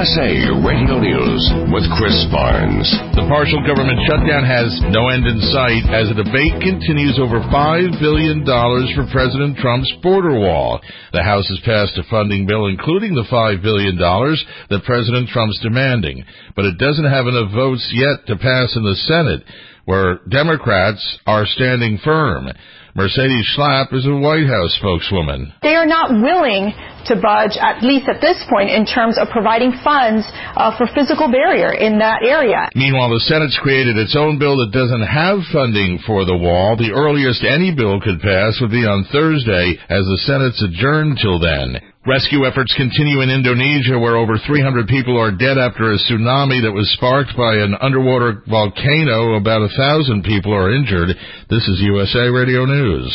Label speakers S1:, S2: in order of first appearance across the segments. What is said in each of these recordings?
S1: USA Radio News with Chris Barnes.
S2: The partial government shutdown has no end in sight as a debate continues over $5 billion for President Trump's border wall. The House has passed a funding bill including the $5 billion that President Trump's demanding, but it doesn't have enough votes yet to pass in the Senate, where Democrats are standing firm. Mercedes Schlapp is a White House spokeswoman.
S3: They are not willing to budge, at least at this point, in terms of providing funds for physical barrier in that area.
S2: Meanwhile, the Senate's created its own bill that doesn't have funding for the wall. The earliest any bill could pass would be on Thursday, as the Senate's adjourned till then. Rescue efforts continue in Indonesia, where over 300 people are dead after a tsunami that was sparked by an underwater volcano. About 1,000 people are injured. This is USA Radio News.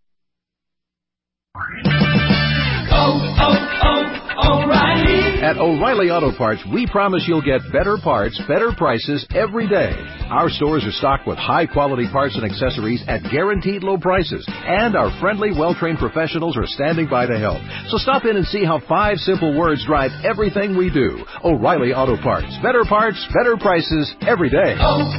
S4: O'Reilly. At O'Reilly Auto Parts, we promise you'll get better parts, better prices every day. Our stores are stocked with high-quality parts and accessories at guaranteed low prices, and our friendly, well-trained professionals are standing by to help. So stop in and see how 5 simple words drive everything we do. O'Reilly Auto Parts. Better parts, better prices every day.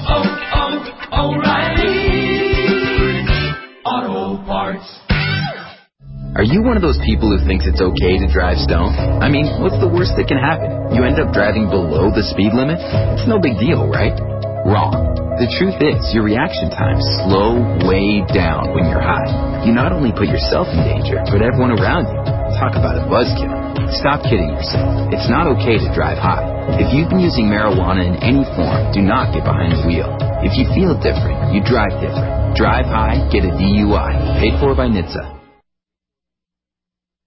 S4: O'Reilly Auto Parts.
S5: Are you one of those people who thinks it's okay to drive stoned? I mean, what's the worst that can happen? You end up driving below the speed limit? It's no big deal, right? Wrong. The truth is, your reaction times slow way down when you're high. You not only put yourself in danger, but everyone around you. Talk about a buzzkill. Stop kidding yourself. It's not okay to drive high. If you've been using marijuana in any form, do not get behind the wheel. If you feel different, you drive different. Drive high, get a DUI. Paid for by NHTSA.